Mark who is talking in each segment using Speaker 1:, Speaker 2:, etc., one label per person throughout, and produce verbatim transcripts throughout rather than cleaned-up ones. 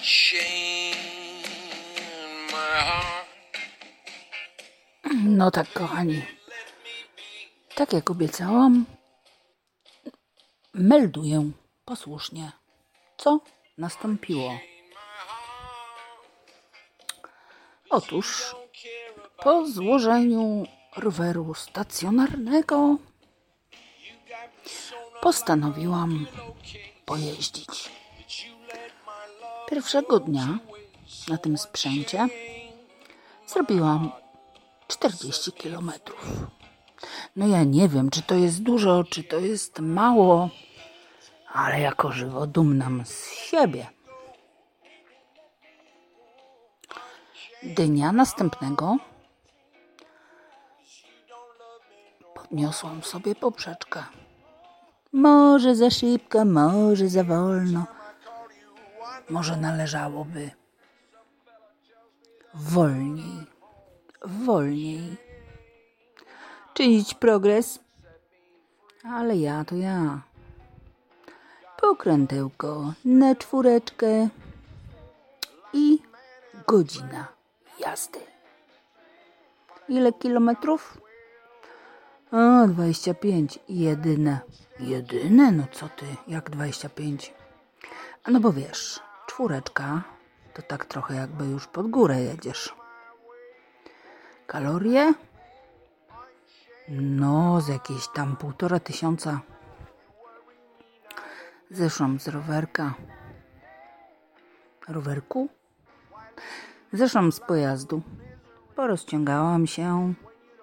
Speaker 1: No tak, kochani, tak jak obiecałam, melduję posłusznie, co nastąpiło. Otóż po złożeniu roweru stacjonarnego postanowiłam pojeździć. Pierwszego dnia na tym sprzęcie zrobiłam czterdzieści kilometrów. No ja nie wiem, czy to jest dużo, czy to jest mało, ale jako żywo dumna z siebie. Dnia następnego podniosłam sobie poprzeczkę. Może za szybko, może za wolno. Może należałoby wolniej, wolniej czynić progres. Ale ja to ja. Pokrętełko na czwóreczkę i godzina jazdy. Ile kilometrów? O, dwadzieścia pięć. Jedyne. Jedyne? No co ty? Jak dwadzieścia pięć? No bo wiesz, czwóreczka to tak trochę jakby już pod górę jedziesz. Kalorie? No, z jakieś tam półtora tysiąca. Zeszłam z rowerka. Rowerku? Zeszłam z pojazdu. Porozciągałam się,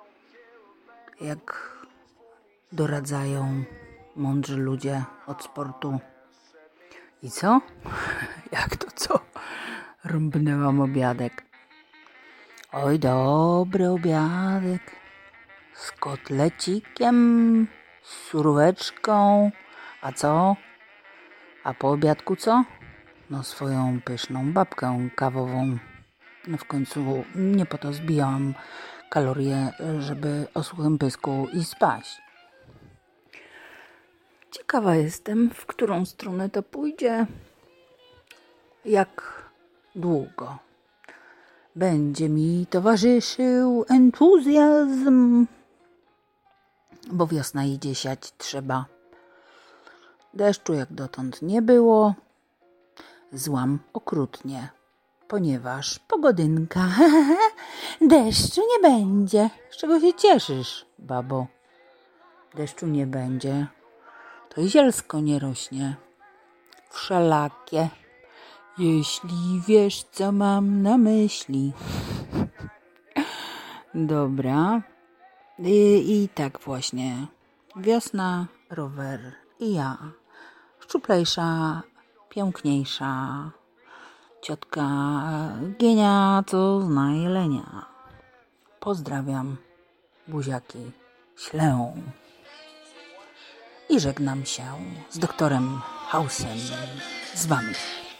Speaker 1: jak doradzają mądrzy ludzie od sportu. I co? Jak to co? Rąbnęłam obiadek. Oj, dobry obiadek. Z kotlecikiem, z suróweczką. A co? A po obiadku co? No swoją pyszną babkę kawową. No w końcu nie po to zbijałam kalorie, żeby o suchym pysku i spać. Ciekawa jestem, w którą stronę to pójdzie. Jak długo będzie mi towarzyszył entuzjazm. Bo wiosna idzie, siać trzeba. Deszczu jak dotąd nie było. Złam okrutnie, ponieważ pogodynka. Deszczu nie będzie. Z czego się cieszysz, babo? Deszczu nie będzie. To i zielsko nie rośnie. Wszelakie. Jeśli wiesz, co mam na myśli. Dobra. I, i tak właśnie. Wiosna, rower i ja. Szczuplejsza, piękniejsza. Ciotka Gienia, co zna jelenia. Pozdrawiam. Buziaki. Ślę. I żegnam się z doktorem Hausem. Z wami.